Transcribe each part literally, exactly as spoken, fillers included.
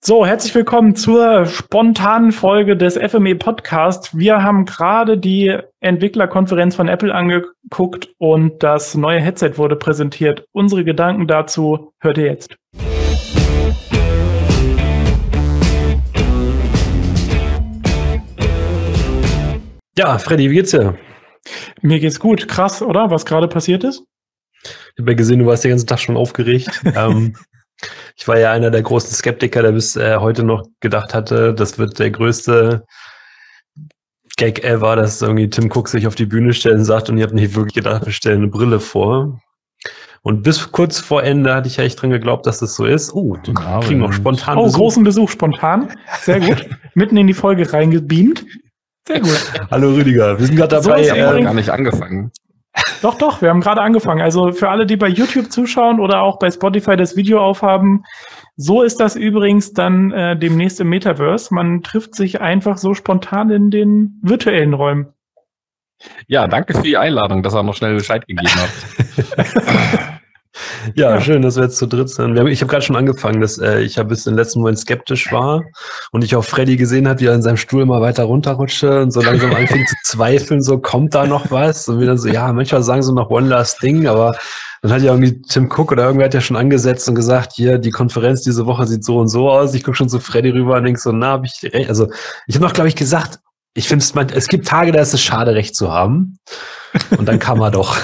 So, herzlich willkommen zur spontanen Folge des F M E Podcast. Wir haben gerade die Entwicklerkonferenz von Apple angeguckt und das neue Headset wurde präsentiert. Unsere Gedanken dazu hört ihr jetzt. Ja, Freddy, wie geht's dir? Mir geht's gut. Krass, oder? Was gerade passiert ist? Ich habe ja gesehen, du warst den ganzen Tag schon aufgeregt. ähm, ich war ja einer der großen Skeptiker, der bis äh, heute noch gedacht hatte, das wird der größte Gag ever, dass irgendwie Tim Cook sich auf die Bühne stellt und sagt, und ihr habt nicht wirklich gedacht, wir stellen eine Brille vor. Und bis kurz vor Ende hatte ich ja echt dran geglaubt, dass das so ist. Oh, du kriegst noch spontan Oh, Besuch. großen Besuch spontan. Sehr gut. Mitten in die Folge reingebeamt. Sehr gut. Hallo Rüdiger, wir sind gerade So dabei. ist äh, übrigens- gar nicht angefangen. Doch, doch, wir haben gerade angefangen. Also für alle, die bei YouTube zuschauen oder auch bei Spotify das Video aufhaben, so ist das übrigens dann äh, demnächst im Metaverse. Man trifft sich einfach so spontan in den virtuellen Räumen. Ja, danke für die Einladung, dass er noch schnell Bescheid gegeben hat. Ja, Ja. schön, dass wir jetzt zu dritt sind. Wir haben, ich habe gerade schon angefangen, dass äh, ich ja bis in den letzten Moment skeptisch war und ich auch Freddy gesehen habe, wie er in seinem Stuhl immer weiter runterrutschte und so langsam anfing zu zweifeln, so kommt da noch was? Und wieder so, ja, manchmal sagen so noch One Last Thing, aber dann hat ja irgendwie Tim Cook oder irgendwer hat ja schon angesetzt und gesagt, hier, die Konferenz diese Woche sieht so und so aus. Ich gucke schon zu Freddy rüber und denk so, na, hab ich recht? Also ich habe noch, glaube ich, gesagt, ich finde es, es gibt Tage, da ist es schade, recht zu haben. Und dann kam er doch.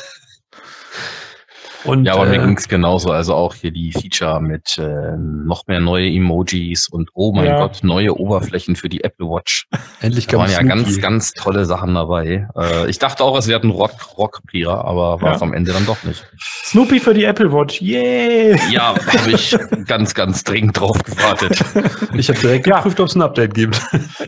Und, Ja, aber mir äh, ging's genauso. Also auch hier die Feature mit äh, noch mehr neue Emojis und oh mein Ja. Gott, neue Oberflächen für die Apple Watch. endlich Da kam waren ja Snoopy. ganz, ganz tolle Sachen dabei. Äh, ich dachte auch, es wäre ein Rock, Rockkrieger, aber war Ja. es am Ende dann doch nicht. Snoopy für die Apple Watch. Yay! Ja, habe ich ganz, ganz dringend drauf gewartet. Ich habe direkt Ja. geprüft, ob es ein Update gibt.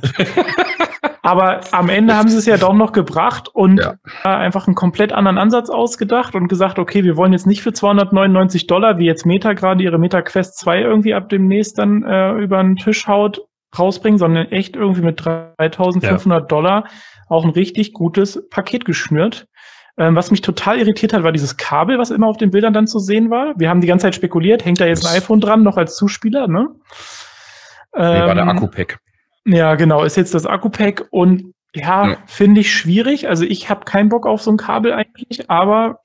Aber am Ende haben sie es ja doch noch gebracht und Ja. äh, einfach einen komplett anderen Ansatz ausgedacht und gesagt, okay, wir wollen jetzt nicht für zweihundertneunundneunzig Dollar, wie jetzt Meta gerade ihre Meta Quest zwei irgendwie ab demnächst dann äh, über den Tisch haut, rausbringen, sondern echt irgendwie mit dreitausendfünfhundert Dollar auch ein richtig gutes Paket geschnürt. Ähm, was mich total irritiert hat, war dieses Kabel, was immer auf den Bildern dann zu sehen war. Wir haben die ganze Zeit spekuliert, hängt da jetzt ein Das- iPhone dran, noch als Zuspieler, ne? Nee, war der Ähm, Akku-Pack. Ja, genau, ist jetzt das Akku-Pack und ja, Ja. finde ich schwierig. Also ich habe keinen Bock auf so ein Kabel eigentlich, aber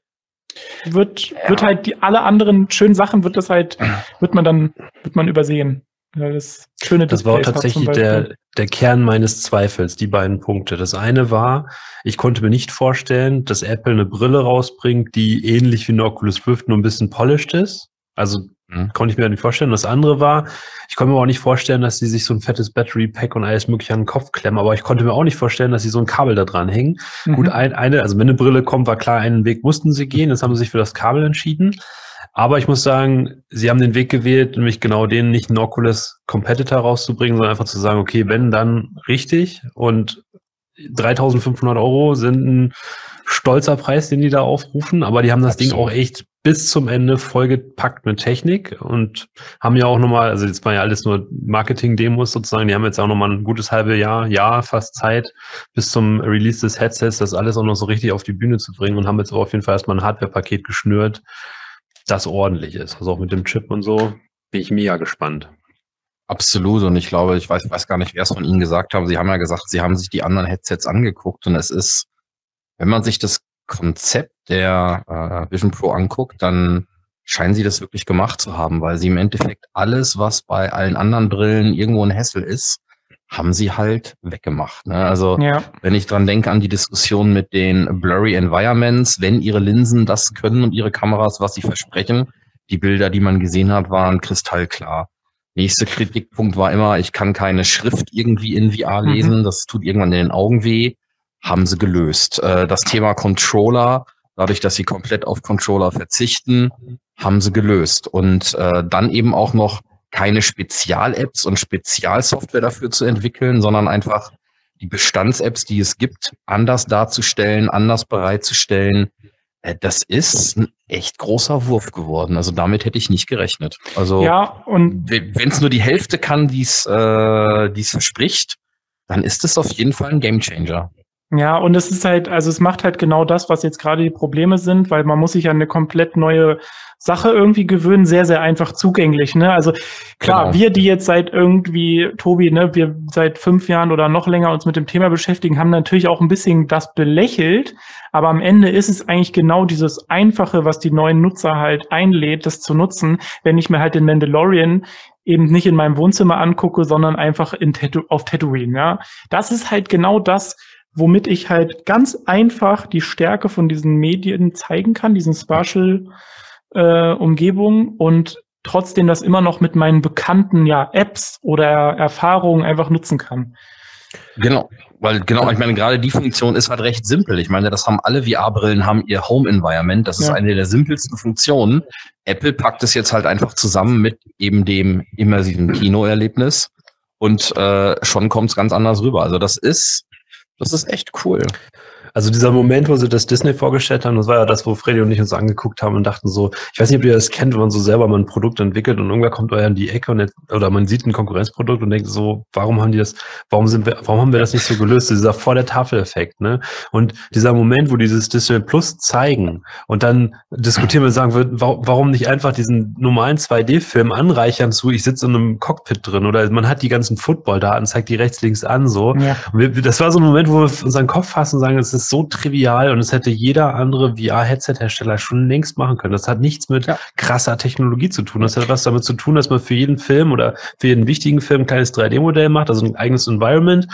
wird, wird halt die alle anderen schönen Sachen wird das halt, wird man dann, wird man übersehen. Ja, das schöne Das war auch Displays hat zum tatsächlich Beispiel. der, der Kern meines Zweifels, die beiden Punkte. Das eine war, ich konnte mir nicht vorstellen, dass Apple eine Brille rausbringt, die ähnlich wie eine Oculus Rift nur ein bisschen polished ist. Also Mhm. konnte ich mir nicht vorstellen. Das andere war, ich konnte mir auch nicht vorstellen, dass sie sich so ein fettes Battery Pack und alles mögliche an den Kopf klemmen, aber ich konnte mir auch nicht vorstellen, dass sie so ein Kabel da dran hängen. Mhm. Gut, ein, eine, also wenn eine Brille kommt, war klar, einen Weg mussten sie gehen. Jetzt haben sie sich für das Kabel entschieden. Aber ich muss sagen, sie haben den Weg gewählt, nämlich genau den, nicht einen Oculus Competitor rauszubringen, sondern einfach zu sagen, okay, wenn, dann richtig. Und dreitausendfünfhundert Euro sind ein stolzer Preis, den die da aufrufen. Aber die haben das Ding Absolut. auch echt bis zum Ende vollgepackt mit Technik und haben ja auch nochmal, also jetzt war ja alles nur Marketing-Demos sozusagen, die haben jetzt auch nochmal ein gutes halbes Jahr, Jahr fast Zeit bis zum Release des Headsets, das alles auch noch so richtig auf die Bühne zu bringen und haben jetzt auch auf jeden Fall erstmal ein Hardware-Paket geschnürt, das ordentlich ist. Also auch mit dem Chip und so bin ich mega gespannt. Absolut. Und ich glaube, ich weiß, weiß gar nicht, wer es von Ihnen gesagt hat. Sie haben ja gesagt, Sie haben sich die anderen Headsets angeguckt und es ist, wenn man sich das Konzept der äh, Vision Pro anguckt, dann scheinen Sie das wirklich gemacht zu haben, weil Sie im Endeffekt alles, was bei allen anderen Brillen irgendwo ein Hassel ist, haben Sie halt weggemacht. Ne? Also Ja, wenn ich dran denke an die Diskussion mit den Blurry Environments, wenn Ihre Linsen das können und Ihre Kameras, was sie versprechen, die Bilder, die man gesehen hat, waren kristallklar. Nächster Kritikpunkt war immer, ich kann keine Schrift irgendwie in V R Mhm. lesen, das tut irgendwann in den Augen weh. Haben sie gelöst. Äh, Das Thema Controller, dadurch, dass sie komplett auf Controller verzichten, haben sie gelöst. Und äh, dann eben auch noch keine Spezial-Apps und Spezialsoftware dafür zu entwickeln, sondern einfach die Bestands-Apps, die es gibt, anders darzustellen, anders bereitzustellen. Äh, Das ist ein echt großer Wurf geworden. Also damit hätte ich nicht gerechnet. Also ja, und wenn es nur die Hälfte kann, die es äh, die's verspricht, dann ist es auf jeden Fall ein Gamechanger. Ja, und es ist halt, also es macht halt genau das, was jetzt gerade die Probleme sind, weil man muss sich an eine komplett neue Sache irgendwie gewöhnen, sehr, sehr einfach zugänglich, ne? Also klar, Genau. wir, die jetzt seit irgendwie, Tobi, ne, wir seit fünf Jahren oder noch länger uns mit dem Thema beschäftigen, haben natürlich auch ein bisschen das belächelt, aber am Ende ist es eigentlich genau dieses Einfache, was die neuen Nutzer halt einlädt, das zu nutzen, wenn ich mir halt den Mandalorian eben nicht in meinem Wohnzimmer angucke, sondern einfach in Tatoo- auf Tatooine, ja? Das ist halt genau das, womit ich halt ganz einfach die Stärke von diesen Medien zeigen kann, diesen Spatial äh, Umgebungen und trotzdem das immer noch mit meinen bekannten ja Apps oder Erfahrungen einfach nutzen kann. Genau, weil genau, ich meine, gerade die Funktion ist halt recht simpel. Ich meine, das haben alle V R-Brillen, haben ihr Home-Environment. Das ist Ja. eine der simpelsten Funktionen. Apple packt es jetzt halt einfach zusammen mit eben dem immersiven Kinoerlebnis und äh, schon kommt es ganz anders rüber. Also das ist, das ist echt cool. Also dieser Moment, wo sie das Disney vorgestellt haben, das war ja das, wo Freddy und ich uns angeguckt haben und dachten so, ich weiß nicht, ob ihr das kennt, wenn man so selber mal ein Produkt entwickelt und irgendwer kommt euch an die Ecke und jetzt, oder man sieht ein Konkurrenzprodukt und denkt so, warum haben die das, warum sind wir, warum haben wir das nicht so gelöst? Dieser vor der Tafel-Effekt, ne? Und dieser Moment, wo dieses Disney Plus zeigen und dann diskutieren wir sagen wird, warum nicht einfach diesen normalen zwei D-Film anreichern zu, ich sitze in einem Cockpit drin oder man hat die ganzen Football-Daten, zeigt die rechts, links an, so. Ja. Und wir, das war so ein Moment, wo wir unseren Kopf fassen und sagen, es ist so trivial und es hätte jeder andere V R-Headset-Hersteller schon längst machen können. Das hat nichts mit Ja. krasser Technologie zu tun. Das hat was damit zu tun, dass man für jeden Film oder für jeden wichtigen Film ein kleines drei D-Modell macht, also ein eigenes Environment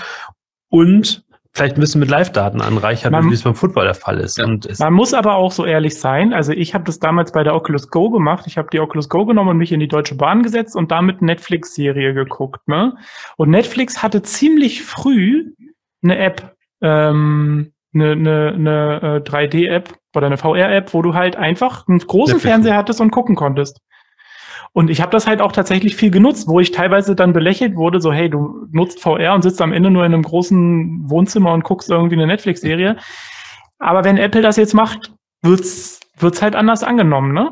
und vielleicht ein bisschen mit Live-Daten anreichert, Man- wie es beim Football der Fall ist. Ja. Und es, Man muss aber auch so ehrlich sein. Also ich habe das damals bei der Oculus Go gemacht. Ich habe die Oculus Go genommen und mich in die Deutsche Bahn gesetzt und damit Netflix-Serie geguckt. Ne? Und Netflix hatte ziemlich früh eine App, ähm, eine, eine, eine äh, drei D-App oder eine V R-App, wo du halt einfach einen großen Netflix. Fernseher hattest und gucken konntest. Und ich habe das halt auch tatsächlich viel genutzt, wo ich teilweise dann belächelt wurde, so hey, du nutzt V R und sitzt am Ende nur in einem großen Wohnzimmer und guckst irgendwie eine Netflix-Serie. Aber wenn Apple das jetzt macht, wird's wird's halt anders angenommen, ne?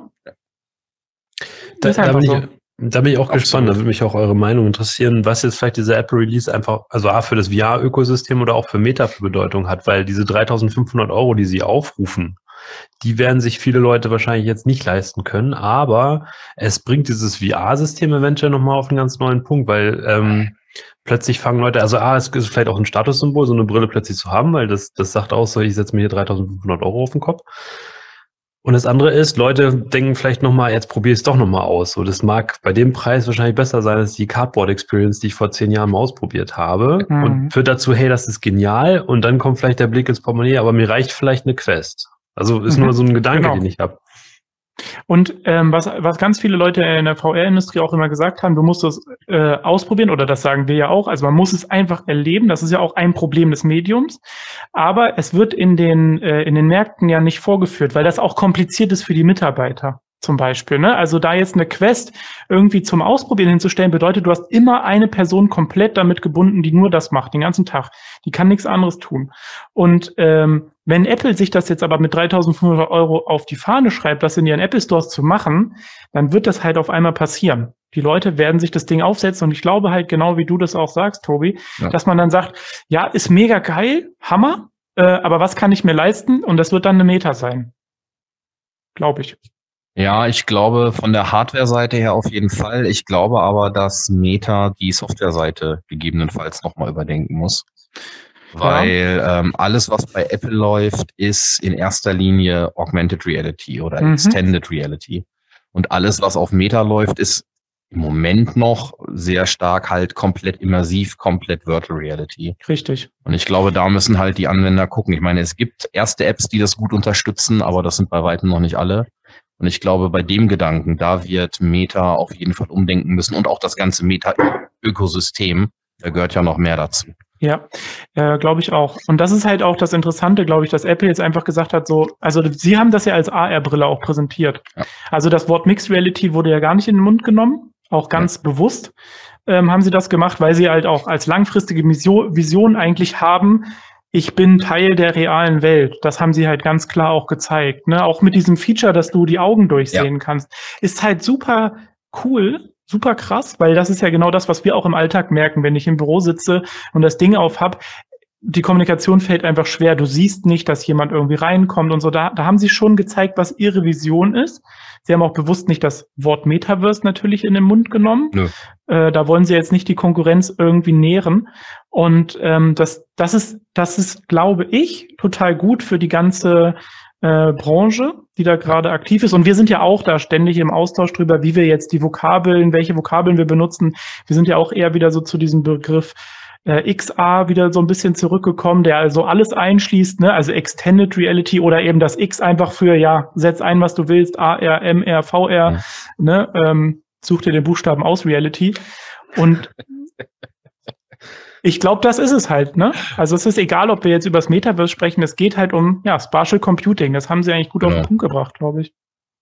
da, ist da, einfach bin so. ich, da bin ich auch Absolut. gespannt. Da würde mich auch eure Meinung interessieren, was jetzt vielleicht dieser Apple-Release einfach, also A, für das V R-Ökosystem oder auch für Meta für Bedeutung hat, weil diese dreitausendfünfhundert Euro, die sie aufrufen, die werden sich viele Leute wahrscheinlich jetzt nicht leisten können, aber es bringt dieses V R-System eventuell nochmal auf einen ganz neuen Punkt, weil ähm, plötzlich fangen Leute, also A, es ist vielleicht auch ein Statussymbol, so eine Brille plötzlich zu haben, weil das, das sagt auch so, ich setze mir hier dreitausendfünfhundert Euro auf den Kopf. Und das andere ist, Leute denken vielleicht nochmal, jetzt probiere ich es doch nochmal aus. So, das mag bei dem Preis wahrscheinlich besser sein als die Cardboard Experience, die ich vor zehn Jahren mal ausprobiert habe. Mhm. Und führt dazu, hey, das ist genial. Und dann kommt vielleicht der Blick ins Portemonnaie, aber mir reicht vielleicht eine Quest. Also ist Mhm. nur so ein Gedanke, Genau. den ich habe. Und ähm, was, was ganz viele Leute in der V R-Industrie auch immer gesagt haben, du musst das äh, ausprobieren, oder das sagen wir ja auch, also man muss es einfach erleben, das ist ja auch ein Problem des Mediums, aber es wird in den, äh, in den Märkten ja nicht vorgeführt, weil das auch kompliziert ist für die Mitarbeiter zum Beispiel. Ne? Also da jetzt eine Quest irgendwie zum Ausprobieren hinzustellen, bedeutet, du hast immer eine Person komplett damit gebunden, die nur das macht, den ganzen Tag. Die kann nichts anderes tun. Und ähm, wenn Apple sich das jetzt aber mit dreitausendfünfhundert Euro auf die Fahne schreibt, das in ihren Apple Stores zu machen, dann wird das halt auf einmal passieren. Die Leute werden sich das Ding aufsetzen und ich glaube halt genau, wie du das auch sagst, Tobi, Ja. dass man dann sagt, ja, ist mega geil, Hammer, äh, aber was kann ich mir leisten? Und das wird dann eine Meta sein. Glaube ich. Ja, ich glaube von der Hardware-Seite her auf jeden Fall. Ich glaube aber, dass Meta die Software-Seite gegebenenfalls nochmal überdenken muss. Weil ähm, alles, was bei Apple läuft, ist in erster Linie Augmented Reality oder Mhm. Extended Reality. Und alles, was auf Meta läuft, ist im Moment noch sehr stark halt komplett immersiv, komplett Virtual Reality. Richtig. Und ich glaube, da müssen halt die Anwender gucken. Ich meine, es gibt erste Apps, die das gut unterstützen, aber das sind bei weitem noch nicht alle. Und ich glaube, bei dem Gedanken, da wird Meta auf jeden Fall umdenken müssen und auch das ganze Meta-Ökosystem, da gehört ja noch mehr dazu. Ja, äh, glaube ich auch. Und das ist halt auch das Interessante, glaube ich, dass Apple jetzt einfach gesagt hat, so, also sie haben das ja als A R-Brille auch präsentiert. Ja. Also das Wort Mixed Reality wurde ja gar nicht in den Mund genommen, auch ganz bewusst ähm, haben sie das gemacht, weil sie halt auch als langfristige Vision, Vision eigentlich haben, ich bin Teil der realen Welt. Das haben sie halt ganz klar auch gezeigt. Ne? Auch mit diesem Feature, dass du die Augen durchsehen kannst, ist halt super cool, super krass, weil das ist ja genau das, was wir auch im Alltag merken, wenn ich im Büro sitze und das Ding auf hab. die Kommunikation fällt einfach schwer. Du siehst nicht, dass jemand irgendwie reinkommt und so. Da, da haben sie schon gezeigt, was ihre Vision ist. Sie haben auch bewusst nicht das Wort Metaverse natürlich in den Mund genommen. Nö. Äh, da wollen sie jetzt nicht die Konkurrenz irgendwie nähren. Und ähm, das, das ist, das ist, glaube ich, total gut für die ganze äh, Branche, die da gerade aktiv ist. Und wir sind ja auch da ständig im Austausch drüber, wie wir jetzt die Vokabeln, welche Vokabeln wir benutzen. Wir sind ja auch eher wieder so zu diesem Begriff äh, X R wieder so ein bisschen zurückgekommen, der also alles einschließt, ne? Also Extended Reality oder eben das X einfach für, ja, setz ein, was du willst, A R, M R, V R, Mhm. ne? Ähm, such dir den Buchstaben aus, Reality. Und ich glaube, das ist es halt, ne? Also es ist egal, ob wir jetzt über das Metaverse sprechen, es geht halt um, ja, Spatial Computing. Das haben sie eigentlich gut auf Genau. den Punkt gebracht, glaube ich.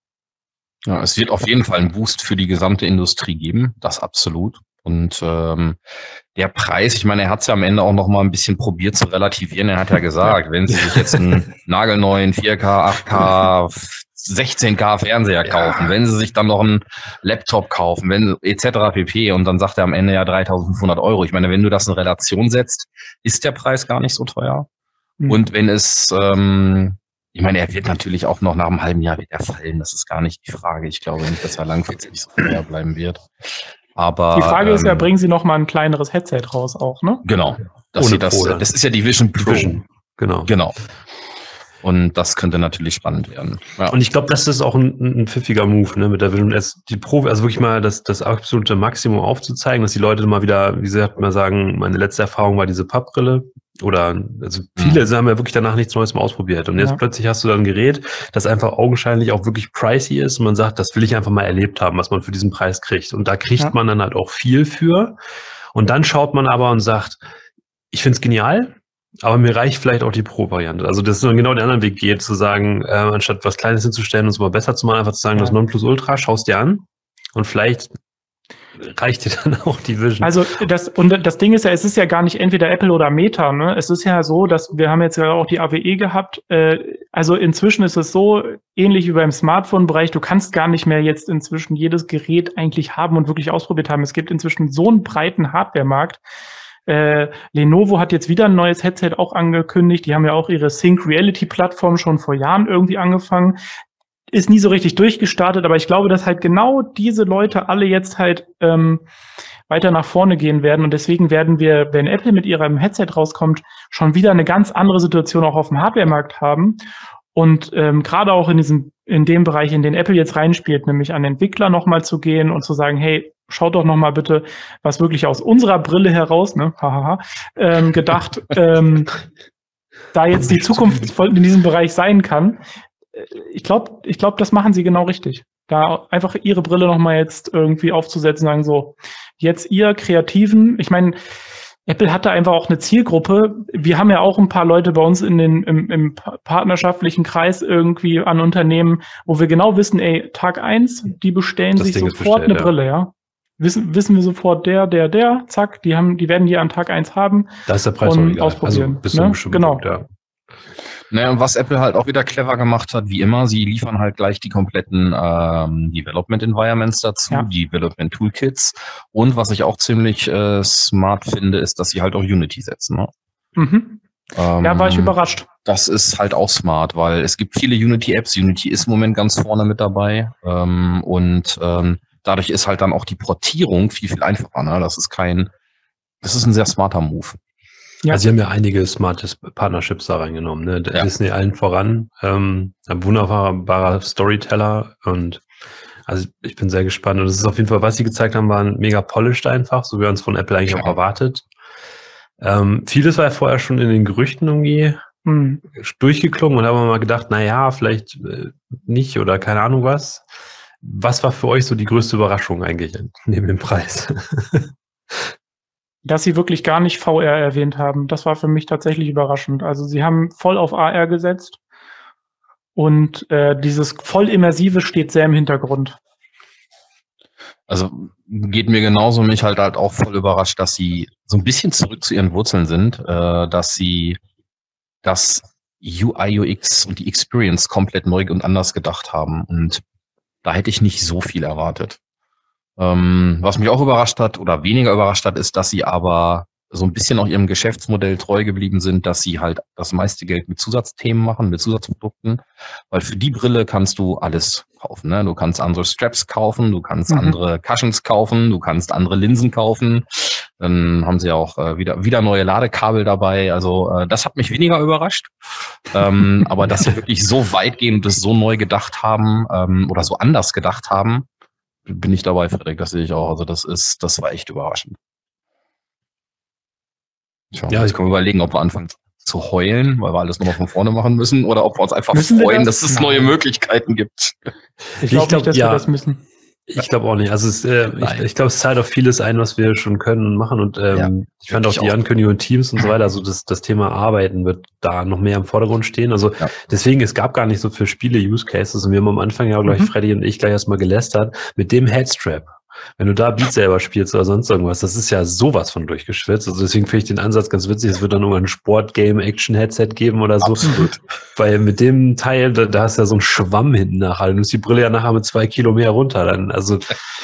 Ja, es wird auf jeden Fall einen Boost für die gesamte Industrie geben, das absolut. Und ähm, der Preis, ich meine, er hat es ja am Ende auch noch mal ein bisschen probiert zu relativieren. Er hat ja gesagt, wenn Sie sich jetzt einen nagelneuen vier K, acht K, sechzehn K Fernseher Ja. kaufen, wenn Sie sich dann noch einen Laptop kaufen, wenn et cetera pp. Und dann sagt er am Ende ja dreitausendfünfhundert Euro. Ich meine, wenn du das in Relation setzt, ist der Preis gar nicht so teuer. Hm. Und wenn es, ähm, ich meine, er wird natürlich auch noch nach einem halben Jahr wird er fallen. Das ist gar nicht die Frage. Ich glaube nicht, dass er langfristig so teuer bleiben wird. Aber Die Frage ist ja, ähm, bringen sie noch mal ein kleineres Headset raus auch, ne? genau, dass Ohne sie das, Pro dann. das ist ja die Vision Pro. Vision. Genau. Genau. Und das könnte natürlich spannend werden. Ja. Und ich glaube, das ist auch ein, ein pfiffiger Move, ne, mit der Vision S. Die Pro, also wirklich mal das, das absolute Maximum aufzuzeigen, dass die Leute mal wieder, wie gesagt, mal sagen, meine letzte Erfahrung war diese Pappbrille. Oder, also viele Mhm. haben ja wirklich danach nichts Neues mehr ausprobiert. Und jetzt Ja. plötzlich hast du dann ein Gerät, das einfach augenscheinlich auch wirklich pricey ist. Und man sagt, das will ich einfach mal erlebt haben, was man für diesen Preis kriegt. Und da kriegt Ja. man dann halt auch viel für. Und dann schaut man aber und sagt, ich find's genial, aber mir reicht vielleicht auch die Pro-Variante. Also, dass es dann genau den anderen Weg geht, zu sagen, äh, anstatt was Kleines hinzustellen und es mal besser zu machen, einfach zu sagen, Ja. das Nonplusultra, schaust dir an und vielleicht reicht dir dann auch die Vision. Also das und das Ding ist ja, es ist ja gar nicht entweder Apple oder Meta, ne? Es ist ja so, dass wir haben jetzt ja auch die A W E gehabt. Äh, also inzwischen ist es so ähnlich wie beim Smartphone-Bereich. Du kannst gar nicht mehr jetzt inzwischen jedes Gerät eigentlich haben und wirklich ausprobiert haben. Es gibt inzwischen so einen breiten Hardware-Markt. Äh, Lenovo hat jetzt wieder ein neues Headset auch angekündigt. Die haben ja auch ihre Sync Reality Plattform schon vor Jahren irgendwie angefangen. Ist nie so richtig durchgestartet, aber ich glaube, dass halt genau diese Leute alle jetzt halt ähm, weiter nach vorne gehen werden und deswegen werden wir, wenn Apple mit ihrem Headset rauskommt, schon wieder eine ganz andere Situation auch auf dem Hardware-Markt haben und ähm, gerade auch in diesem, in dem Bereich, in den Apple jetzt reinspielt, nämlich an Entwickler nochmal zu gehen und zu sagen, hey, schaut doch nochmal bitte, was wirklich aus unserer Brille heraus, ne, hahaha, ähm, gedacht, ähm, da jetzt die Zukunft in diesem Bereich sein kann. Ich glaube, ich glaube, das machen sie genau richtig. Da einfach ihre Brille nochmal jetzt irgendwie aufzusetzen, sagen so, jetzt ihr Kreativen, ich meine, Apple hatte einfach auch eine Zielgruppe. Wir haben ja auch ein paar Leute bei uns in den, im, im partnerschaftlichen Kreis irgendwie an Unternehmen, wo wir genau wissen, ey, Tag eins, die bestellen Das sich Ding ist sofort bestellt, eine ja. Brille, ja. Wissen, wissen wir sofort, der, der, der, zack, die haben, die werden die an Tag eins haben. Da ist der Preis und auch egal. ausprobieren, Also bis zu einem ne? bestimmten Genau. Punkt, ja. Naja, und was Apple halt auch wieder clever gemacht hat, wie immer, sie liefern halt gleich die kompletten ähm, Development Environments dazu, Ja. die Development Toolkits. Und was ich auch ziemlich äh, smart finde, ist, dass sie halt auch Unity setzen. Ne? Mhm. Ähm, Ja, war ich überrascht. Das ist halt auch smart, weil es gibt viele Unity-Apps. Unity ist im Moment ganz vorne mit dabei. Ähm, und ähm, dadurch ist halt dann auch die Portierung viel, viel einfacher. Ne? Das ist kein, das ist ein sehr smarter Move. Ja. Also sie haben ja einige smarte Partnerships da reingenommen, ne? Ja. Disney allen voran, ähm, ein wunderbarer Storyteller und also ich bin sehr gespannt und es ist auf jeden Fall, was sie gezeigt haben, waren mega polished einfach, so wie man es von Apple eigentlich Ja. auch erwartet. Ähm, vieles war ja vorher schon in den Gerüchten irgendwie Hm. durchgeklungen und da haben wir mal gedacht, na ja, vielleicht äh, nicht oder keine Ahnung was. Was war für euch so die größte Überraschung eigentlich neben dem Preis? Dass sie wirklich gar nicht V R erwähnt haben. Das war für mich tatsächlich überraschend. Also sie haben voll auf A R gesetzt und äh, dieses voll immersive steht sehr im Hintergrund. Also geht mir genauso, mich halt halt auch voll überrascht, dass sie so ein bisschen zurück zu ihren Wurzeln sind, äh, dass sie das U I U X und die Experience komplett neu und anders gedacht haben. Und da hätte ich nicht so viel erwartet. Ähm, was mich auch überrascht hat oder weniger überrascht hat, ist, dass sie aber so ein bisschen auch ihrem Geschäftsmodell treu geblieben sind, dass sie halt das meiste Geld mit Zusatzthemen machen, mit Zusatzprodukten, weil für die Brille kannst du alles kaufen. Ne? Du kannst andere Straps kaufen, du kannst mhm. andere Cushions kaufen, du kannst andere Linsen kaufen. Dann haben sie auch äh, wieder wieder neue Ladekabel dabei. Also äh, das hat mich weniger überrascht. ähm, aber dass sie wirklich so weit gehen und das so neu gedacht haben ähm, oder so anders gedacht haben, bin ich dabei, Frederik. Das sehe ich auch. Also das ist, das war echt überraschend. Tja, ja, jetzt können wir überlegen, ob wir anfangen zu heulen, weil wir alles nochmal von vorne machen müssen, oder ob wir uns einfach müssen freuen, das? dass es neue Möglichkeiten gibt. Ich glaube glaub, nicht, dass ja, wir das müssen. Ich glaube auch nicht. Also es, äh, ich, ich glaube, es zahlt auf vieles ein, was wir schon können und machen. Und ähm, ja, ich fand auch die auch. Ankündigung Teams und so weiter, also das, das Thema Arbeiten wird da noch mehr im Vordergrund stehen. Also ja. deswegen, es gab gar nicht so viele Spiele-Use-Cases und wir haben am Anfang ja, glaube ich, mhm. Freddy und ich gleich erstmal gelästert mit dem Headstrap. Wenn du da Beat selber spielst oder sonst irgendwas, das ist ja sowas von durchgeschwitzt. Also deswegen finde ich den Ansatz ganz witzig. Es wird dann irgendwann ein Sport-Game-Action-Headset geben oder so. Absolut. Weil mit dem Teil, da, da hast du ja so einen Schwamm hinten nachher. Du musst die Brille ja nachher mit zwei Kilo mehr runter. Dann, also,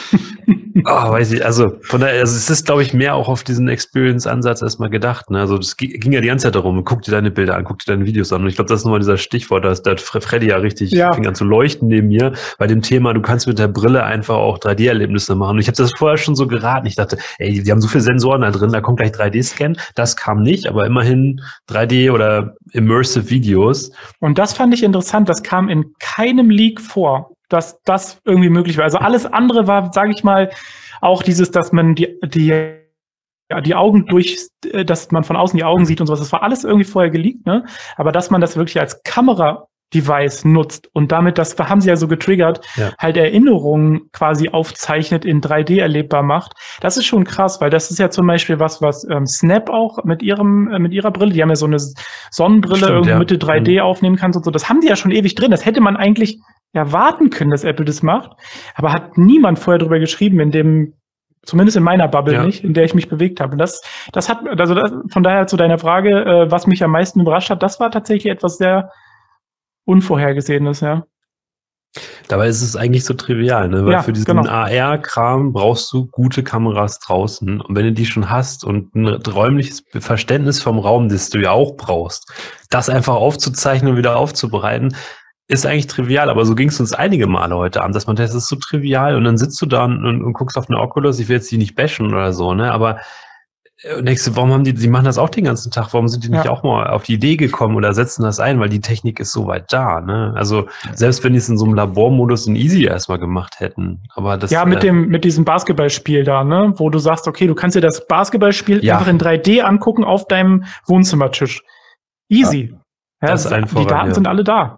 oh, weiß ich, also von daher, also es ist, glaube ich, mehr auch auf diesen Experience-Ansatz erstmal gedacht. Ne? Also das ging ja die ganze Zeit darum, guck dir deine Bilder an, guck dir deine Videos an. Und ich glaube, das ist nochmal dieser Stichwort, da hat Freddy ja richtig ja. fing an zu leuchten neben mir, bei dem Thema, du kannst mit der Brille einfach auch drei D-Erlebnisse machen. Und ich habe das vorher schon so geraten. Ich dachte, ey, die haben so viele Sensoren da drin, da kommt gleich drei D-Scan. Das kam nicht, aber immerhin drei D oder Immersive Videos. Und das fand ich interessant, das kam in keinem Leak vor, dass das irgendwie möglich war. Also alles andere war, sage ich mal, auch dieses, dass man die, die, ja, die Augen durch, dass man von außen die Augen sieht und sowas, das war alles irgendwie vorher geleakt, ne? Aber dass man das wirklich als Kamera-Device nutzt und damit, das haben sie ja so getriggert, ja. halt Erinnerungen quasi aufzeichnet, in drei D erlebbar macht. Das ist schon krass, weil das ist ja zum Beispiel was, was ähm, Snap auch mit ihrem, äh, mit ihrer Brille, die haben ja so eine Sonnenbrille, Stimmt, irgendwie ja. Mitte drei D mhm. aufnehmen kannst und so. Das haben die ja schon ewig drin. Das hätte man eigentlich erwarten können, dass Apple das macht. Aber hat niemand vorher drüber geschrieben, in dem, zumindest in meiner Bubble ja. nicht, in der ich mich bewegt habe. Und das, das hat, also das, von daher zu deiner Frage, äh, was mich am meisten überrascht hat, das war tatsächlich etwas sehr Unvorhergesehenes, ja. Dabei ist es eigentlich so trivial, ne? Weil ja, für diesen genau. A R-Kram brauchst du gute Kameras draußen. Und wenn du die schon hast und ein räumliches Verständnis vom Raum, das du ja auch brauchst, das einfach aufzuzeichnen und wieder aufzubereiten, ist eigentlich trivial, aber so ging es uns einige Male heute Abend, dass man das ist so trivial und dann sitzt du da und, und guckst auf eine Oculus, ich will jetzt die nicht bashen oder so, ne, aber und denkst du, warum haben die, die machen das auch den ganzen Tag, warum sind die nicht ja. auch mal auf die Idee gekommen oder setzen das ein, weil die Technik ist so weit da, ne, also selbst wenn die es in so einem Labormodus in Easy erstmal gemacht hätten, aber das... Ja, mit äh, dem, mit diesem Basketballspiel da, ne, wo du sagst, okay, du kannst dir das Basketballspiel ja. einfach in drei D angucken auf deinem Wohnzimmertisch. Easy. Ja, das das, einfach, die Daten ja. sind alle da.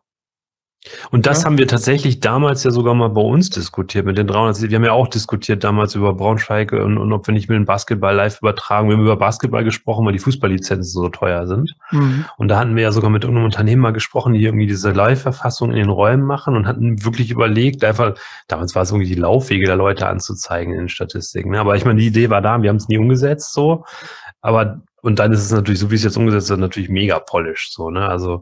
Und das ja. haben wir tatsächlich damals ja sogar mal bei uns diskutiert mit den dreihundert. Wir haben ja auch diskutiert damals über Braunschweig und, und ob wir nicht mit dem Basketball live übertragen. Wir haben über Basketball gesprochen, weil die Fußballlizenzen so teuer sind. Mhm. Und da hatten wir ja sogar mit irgendeinem Unternehmen mal gesprochen, die irgendwie diese Live-Verfassung in den Räumen machen und hatten wirklich überlegt, einfach, damals war es irgendwie die Laufwege der Leute anzuzeigen in den Statistiken. Aber ich meine, die Idee war da, wir haben es nie umgesetzt so. Aber, und dann ist es natürlich, so wie es jetzt umgesetzt wird, natürlich mega polished so, ne, also,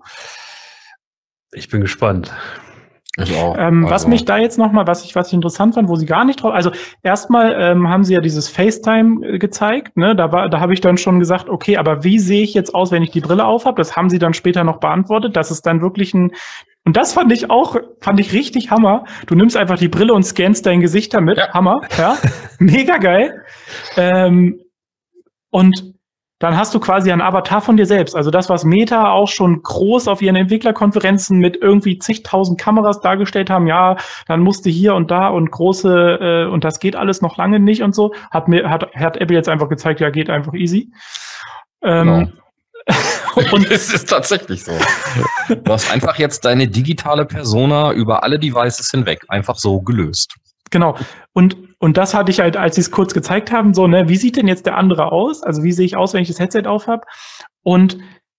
ich bin gespannt. Ich auch. Ähm, also. Was mich da jetzt nochmal, was ich, was ich interessant fand, wo sie gar nicht drauf, also erstmal ähm, haben sie ja dieses FaceTime äh, gezeigt, ne, da war, da habe ich dann schon gesagt, okay, aber wie sehe ich jetzt aus, wenn ich die Brille aufhab? Das haben sie dann später noch beantwortet, dass es dann wirklich ein, und das fand ich auch, fand ich richtig Hammer. Du nimmst einfach die Brille und scannst dein Gesicht damit, ja. Hammer, ja, mega geil. Ähm, und dann hast du quasi einen Avatar von dir selbst. Also das, was Meta auch schon groß auf ihren Entwicklerkonferenzen mit irgendwie zigtausend Kameras dargestellt haben, ja, dann musste hier und da und große, äh, und das geht alles noch lange nicht und so, hat mir, hat, hat Apple jetzt einfach gezeigt, ja, geht einfach easy. Ähm, genau. Und es ist tatsächlich so. Du hast einfach jetzt deine digitale Persona über alle Devices hinweg einfach so gelöst. Genau. Und, und das hatte ich halt, als sie es kurz gezeigt haben, so, ne, wie sieht denn jetzt der andere aus? Also wie sehe ich aus, wenn ich das Headset aufhab? Und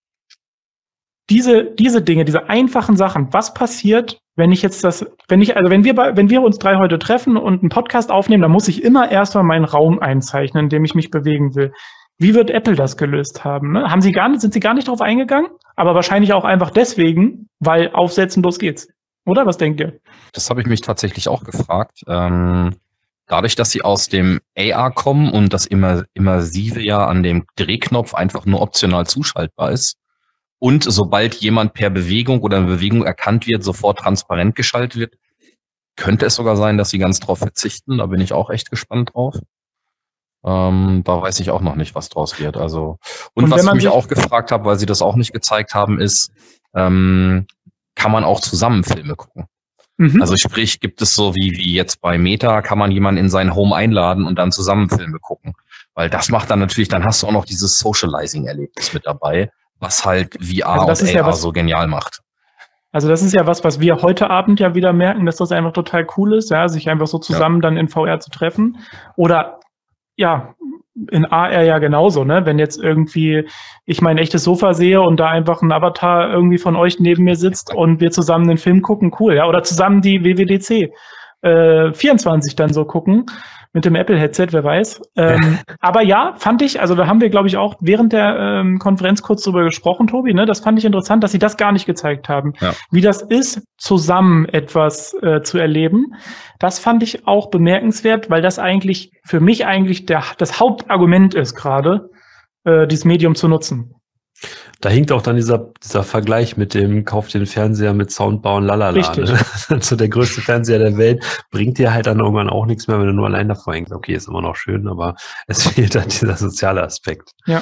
diese, diese Dinge, diese einfachen Sachen, was passiert, wenn ich jetzt das, wenn ich, also wenn wir bei, wenn wir uns drei heute treffen und einen Podcast aufnehmen, dann muss ich immer erstmal meinen Raum einzeichnen, in dem ich mich bewegen will. Wie wird Apple das gelöst haben? Ne? Haben sie gar nicht, sind sie gar nicht drauf eingegangen? Aber wahrscheinlich auch einfach deswegen, weil aufsetzen, los geht's. Oder? Was denkt ihr? Das habe ich mich tatsächlich auch gefragt. Ähm, dadurch, dass sie aus dem A R kommen und das immer Immersive ja an dem Drehknopf einfach nur optional zuschaltbar ist und sobald jemand per Bewegung oder eine Bewegung erkannt wird, sofort transparent geschaltet wird, könnte es sogar sein, dass sie ganz drauf verzichten. Da bin ich auch echt gespannt drauf. Ähm, da weiß ich auch noch nicht, was draus wird. Also und, und was ich mich auch gefragt habe, weil sie das auch nicht gezeigt haben, ist, ähm, kann man auch zusammen Filme gucken? Mhm. Also sprich, gibt es so wie wie jetzt bei Meta, kann man jemanden in sein Home einladen und dann zusammen Filme gucken? Weil das macht dann natürlich, dann hast du auch noch dieses Socializing-Erlebnis mit dabei, was halt V R also und A R ja so genial macht. Also das ist ja was, was wir heute Abend ja wieder merken, dass das einfach total cool ist, ja, sich einfach so zusammen ja. dann in V R zu treffen. Oder ja, in A R ja genauso, ne? Wenn jetzt irgendwie ich mein echtes Sofa sehe und da einfach ein Avatar irgendwie von euch neben mir sitzt und wir zusammen den Film gucken, cool, ja? Oder zusammen die W W D C äh, vierundzwanzig dann so gucken mit dem Apple-Headset, wer weiß. Ähm, aber ja, fand ich, also da haben wir, glaube ich, auch während der ähm, Konferenz kurz drüber gesprochen, Tobi, ne? Das fand ich interessant, dass sie das gar nicht gezeigt haben. Ja. Wie das ist, zusammen etwas äh, zu erleben. Das fand ich auch bemerkenswert, weil das eigentlich für mich eigentlich der, das Hauptargument ist gerade, äh, dieses Medium zu nutzen. Da hinkt auch dann dieser, dieser Vergleich mit dem Kauf den Fernseher mit Soundbar und lalala. Richtig. Ne? So der größte Fernseher der Welt bringt dir halt dann irgendwann auch nichts mehr, wenn du nur allein davor hängst. Okay, ist immer noch schön, aber es fehlt dann dieser soziale Aspekt. Ja.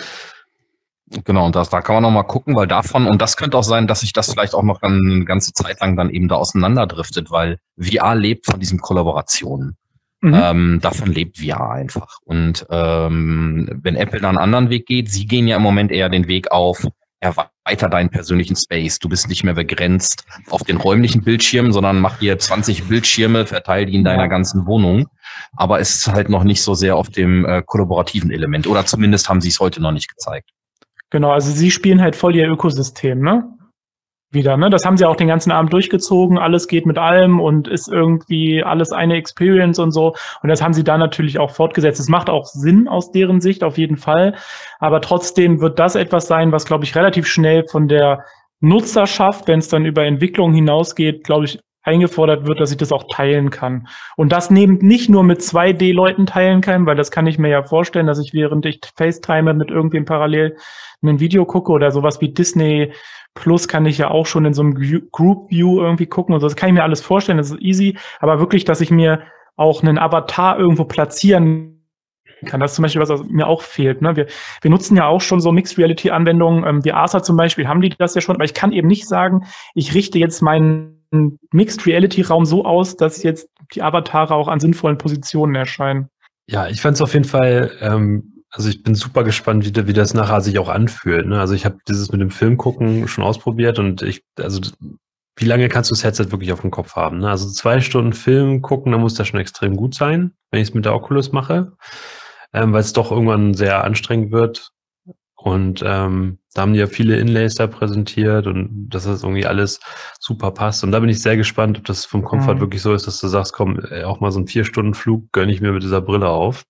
Genau, und das, da kann man noch mal gucken, weil davon, und das könnte auch sein, dass sich das vielleicht auch noch eine ganze Zeit lang dann eben da auseinanderdriftet, weil V R lebt von diesen Kollaborationen. Mhm. Ähm, davon lebt V R einfach. Und ähm, wenn Apple da einen anderen Weg geht, sie gehen ja im Moment eher den Weg auf, erweiter deinen persönlichen Space. Du bist nicht mehr begrenzt auf den räumlichen Bildschirmen, sondern mach dir zwanzig Bildschirme, verteil die in deiner ganzen Wohnung. Aber es ist halt noch nicht so sehr auf dem äh, kollaborativen Element. Oder zumindest haben sie es heute noch nicht gezeigt. Genau, also sie spielen halt voll ihr Ökosystem, ne? Wieder, ne? Das haben sie auch den ganzen Abend durchgezogen. Alles geht mit allem und ist irgendwie alles eine Experience und so. Und das haben sie da natürlich auch fortgesetzt. Es macht auch Sinn aus deren Sicht auf jeden Fall. Aber trotzdem wird das etwas sein, was, glaube ich, relativ schnell von der Nutzerschaft, wenn es dann über Entwicklung hinausgeht, glaube ich, eingefordert wird, dass ich das auch teilen kann. Und das neben nicht nur mit zwei D-Leuten teilen kann, weil das kann ich mir ja vorstellen, dass ich während ich FaceTime mit irgendwem parallel ein Video gucke oder sowas wie Disney Plus kann ich ja auch schon in so einem Group View irgendwie gucken und so. Das kann ich mir alles vorstellen, das ist easy. Aber wirklich, dass ich mir auch einen Avatar irgendwo platzieren kann, das ist zum Beispiel was, was mir auch fehlt. Ne? Wir, wir nutzen ja auch schon so Mixed Reality Anwendungen, ähm, wie Arthur zum Beispiel, haben die das ja schon. Aber ich kann eben nicht sagen, ich richte jetzt meinen Mixed Reality Raum so aus, dass jetzt die Avatare auch an sinnvollen Positionen erscheinen. Ja, ich fand es auf jeden Fall, ähm, also ich bin super gespannt, wie, wie das nachher sich auch anfühlt. Ne? Also ich habe dieses mit dem Film gucken schon ausprobiert und ich, also wie lange kannst du das Headset wirklich auf dem Kopf haben? Ne? Also zwei Stunden Film gucken, da muss das schon extrem gut sein, wenn ich es mit der Oculus mache, ähm, weil es doch irgendwann sehr anstrengend wird. Und ähm, da haben die ja viele Inlays da präsentiert und dass das irgendwie alles super passt. Und da bin ich sehr gespannt, ob das vom Komfort mhm. wirklich so ist, dass du sagst, komm, auch mal so einen Vier-Stunden-Flug gönne ich mir mit dieser Brille auf.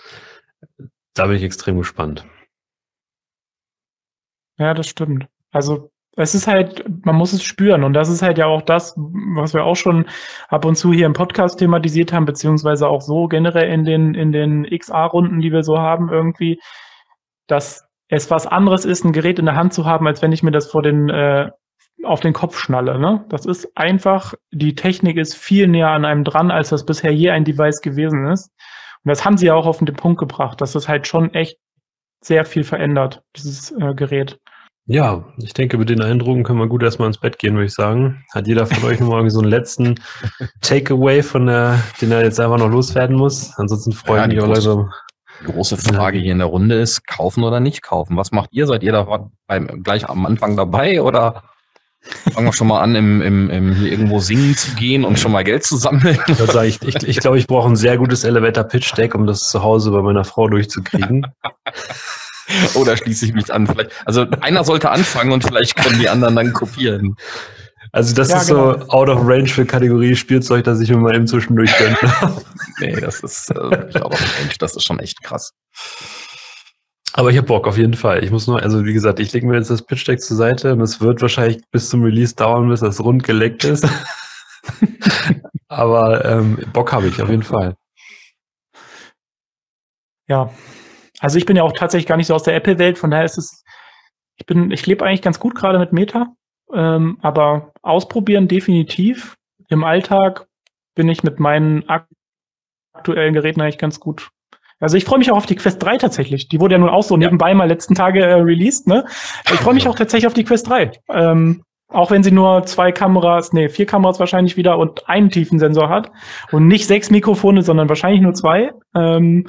Da bin ich extrem gespannt. Ja, das stimmt. Also es ist halt, man muss es spüren und das ist halt ja auch das, was wir auch schon ab und zu hier im Podcast thematisiert haben, beziehungsweise auch so generell in den in den X R-Runden, die wir so haben irgendwie, dass es was anderes ist, ein Gerät in der Hand zu haben, als wenn ich mir das vor den äh, auf den Kopf schnalle. Ne? Das ist einfach, die Technik ist viel näher an einem dran, als das bisher je ein Device gewesen ist. Und das haben sie ja auch auf den Punkt gebracht, dass das halt schon echt sehr viel verändert, dieses äh, Gerät. Ja, ich denke, mit den Eindrücken können wir gut erstmal ins Bett gehen, würde ich sagen. Hat jeder von euch nochmal irgendwie so einen letzten Takeaway, von der, den er jetzt einfach noch loswerden muss? Ansonsten freue ich mich auch Leute. Die große Frage hier in der Runde ist, kaufen oder nicht kaufen? Was macht ihr? Seid ihr da beim, gleich am Anfang dabei oder fangen wir schon mal an, im, im, im hier irgendwo singen zu gehen und schon mal Geld zu sammeln? Ich würde sagen, ich, ich, ich glaube, ich brauche ein sehr gutes Elevator-Pitch-Deck, um das zu Hause bei meiner Frau durchzukriegen. Oder schließe ich mich an? Vielleicht, also einer sollte anfangen und vielleicht können die anderen dann kopieren. Also das ja, ist genau. So out of range für Kategorie Spielzeug, dass ich mir mal eben zwischendurch gönne. Nee, das ist äh, wirklich out of range. Das ist schon echt krass. Aber ich habe Bock auf jeden Fall. Ich muss nur, also wie gesagt, ich lege mir jetzt das Pitch-Deck zur Seite und es wird wahrscheinlich bis zum Release dauern, bis das rund geleckt ist. Aber ähm, Bock habe ich auf jeden Fall. Ja, also ich bin ja auch tatsächlich gar nicht so aus der Apple-Welt, von daher ist es, ich bin, ich lebe eigentlich ganz gut gerade mit Meta, ähm, aber ausprobieren definitiv. Im Alltag bin ich mit meinen aktuellen Geräten eigentlich ganz gut. Also ich freue mich auch auf die Quest drei tatsächlich. Die wurde ja nun auch so Ja. nebenbei mal letzten Tage äh, released, ne? Ich freue mich auch tatsächlich auf die Quest drei. Ähm, auch wenn sie nur zwei Kameras, nee, vier Kameras wahrscheinlich wieder und einen Tiefensensor hat und nicht sechs Mikrofone, sondern wahrscheinlich nur zwei. Ähm,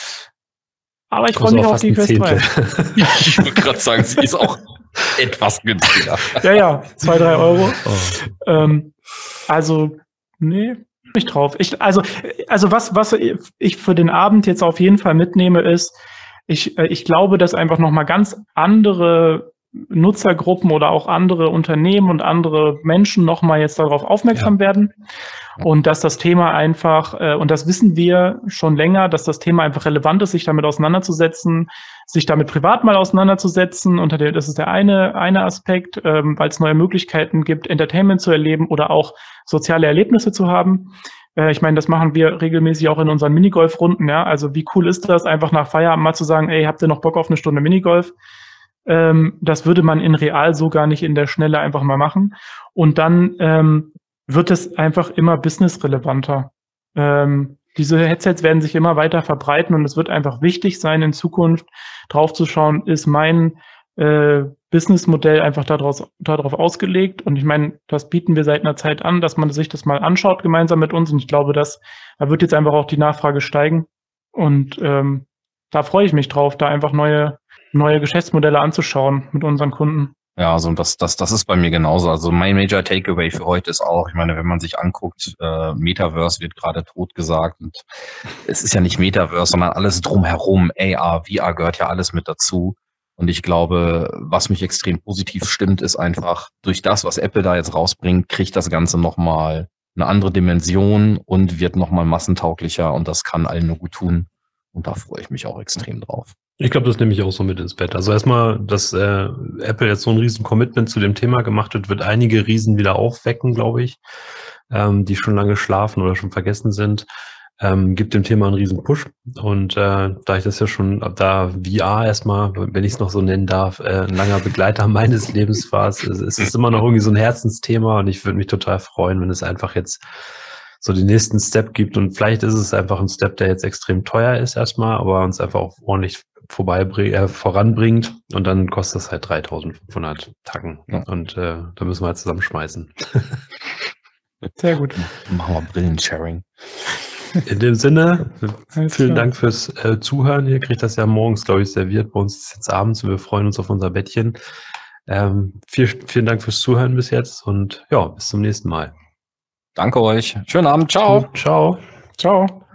aber ich freue mich auf die Quest drei. Ich wollte gerade sagen, sie ist auch etwas günstiger. Ja, ja, zwei, drei Euro. Oh. Ähm, also, nee, nicht drauf. Ich, also, also was, was ich für den Abend jetzt auf jeden Fall mitnehme, ist, ich, ich glaube, dass einfach nochmal ganz andere Nutzergruppen oder auch andere Unternehmen und andere Menschen nochmal jetzt darauf aufmerksam ja. werden. Und dass das Thema einfach, äh, und das wissen wir schon länger, dass das Thema einfach relevant ist, sich damit auseinanderzusetzen, sich damit privat mal auseinanderzusetzen. Unter der, das ist der eine, eine Aspekt, ähm, weil es neue Möglichkeiten gibt, Entertainment zu erleben oder auch soziale Erlebnisse zu haben. Äh, ich meine, das machen wir regelmäßig auch in unseren Minigolf-Runden. Ja? Also wie cool ist das, einfach nach Feierabend mal zu sagen, ey, habt ihr noch Bock auf eine Stunde Minigolf? Ähm, das würde man in real so gar nicht in der Schnelle einfach mal machen. Und dann ähm, wird es einfach immer businessrelevanter. Ähm, diese Headsets werden sich immer weiter verbreiten und es wird einfach wichtig sein, in Zukunft draufzuschauen, ist mein äh, Businessmodell einfach daraus, darauf ausgelegt. Und ich meine, das bieten wir seit einer Zeit an, dass man sich das mal anschaut gemeinsam mit uns. Und ich glaube, dass da wird jetzt einfach auch die Nachfrage steigen. Und ähm, da freue ich mich drauf, da einfach neue neue Geschäftsmodelle anzuschauen mit unseren Kunden. Ja, also das, das, das ist bei mir genauso. Also mein Major Takeaway für heute ist auch, ich meine, wenn man sich anguckt, äh, Metaverse wird gerade tot gesagt und es ist ja nicht Metaverse, sondern alles drumherum. A R, V R gehört ja alles mit dazu. Und ich glaube, was mich extrem positiv stimmt, ist einfach, durch das, was Apple da jetzt rausbringt, kriegt das Ganze nochmal eine andere Dimension und wird nochmal massentauglicher und das kann allen nur gut tun. Und da freue ich mich auch extrem drauf. Ich glaube, das nehme ich auch so mit ins Bett. Also erstmal, dass äh, Apple jetzt so ein riesen Commitment zu dem Thema gemacht hat, wird einige Riesen wieder aufwecken, glaube ich, ähm, die schon lange schlafen oder schon vergessen sind. Ähm, gibt dem Thema einen riesen Push. Und äh, da ich das ja schon, da V R erstmal, wenn ich es noch so nennen darf, äh, ein langer Begleiter meines Lebens war, es ist immer noch irgendwie so ein Herzensthema und ich würde mich total freuen, wenn es einfach jetzt so den nächsten Step gibt und vielleicht ist es einfach ein Step, der jetzt extrem teuer ist erstmal, aber uns einfach auch ordentlich vorbei äh, voranbringt und dann kostet es halt dreitausendfünfhundert Tacken ja. und äh, da müssen wir halt zusammenschmeißen. Sehr gut. Machen wir Brillensharing. In dem Sinne, vielen Dank fürs äh, Zuhören. Ihr kriegt das ja morgens, glaube ich, serviert. Bei uns ist es jetzt abends und wir freuen uns auf unser Bettchen. Ähm, viel, vielen Dank fürs Zuhören bis jetzt und ja, bis zum nächsten Mal. Danke euch. Schönen Abend. Ciao. Ciao. Ciao.